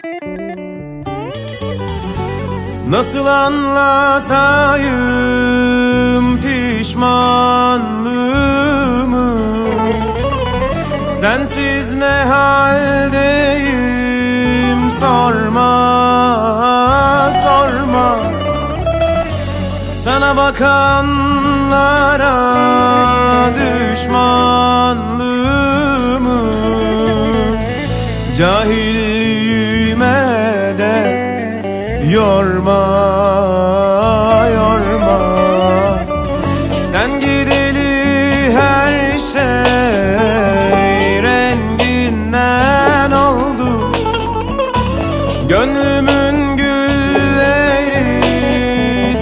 Nasıl anlatayım pişmanlığımı? Sensiz ne haldeyim, sorma, sorma. Sana bakanlara düşmanlığımı, cahilliğime de yorma, yorma. Sen gideli her şey renginden oldu. Gönlümün gülleri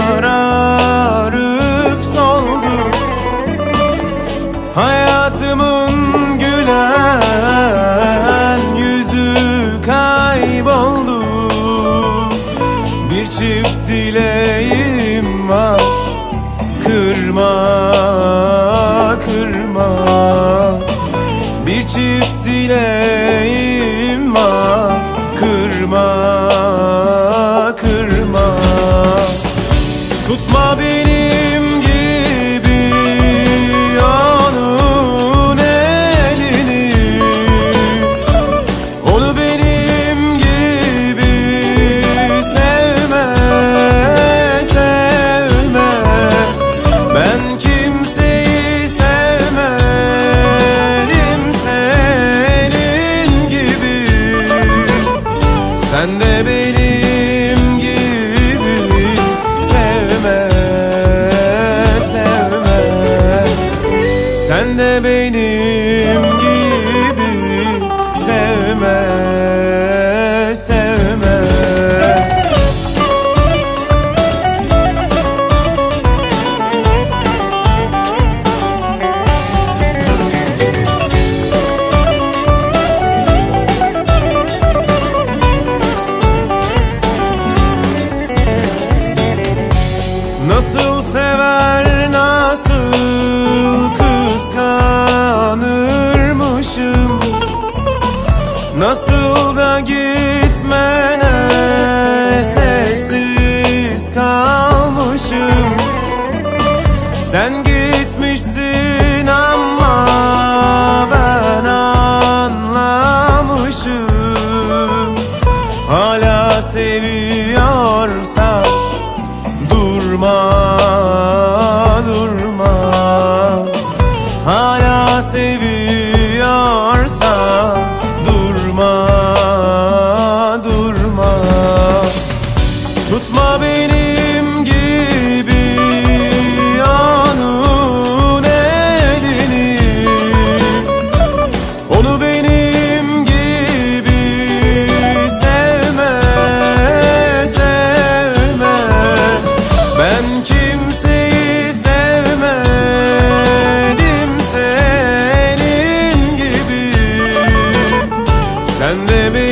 sararıp soldu. Hayatımın gülen yüzü kayboldu. Bir çift dileğim var, kırma, kırma. Bir çift dileğim var, kırma, kırma. Tutma benim gibi onun elini, onu benim gibi sevme, sevme. Ben kimseyi sevmedim senin gibi. Sen de benim gibi sevme, sevme. Sen de benim gibi sevme, sevme. Nasıl sever, nasıl kıskanırmışım. Nasıl da gitmene sessiz kalmışım. Sen gitmişsin ama ben anlamışım. Hala seviyorsan durma, durma. Hala seviyorsan durma, durma. Tutma benim gibi onun elini, onu benim gibi sevme, sevme. Ben kimseyi sevmedim senin gibi. Sen de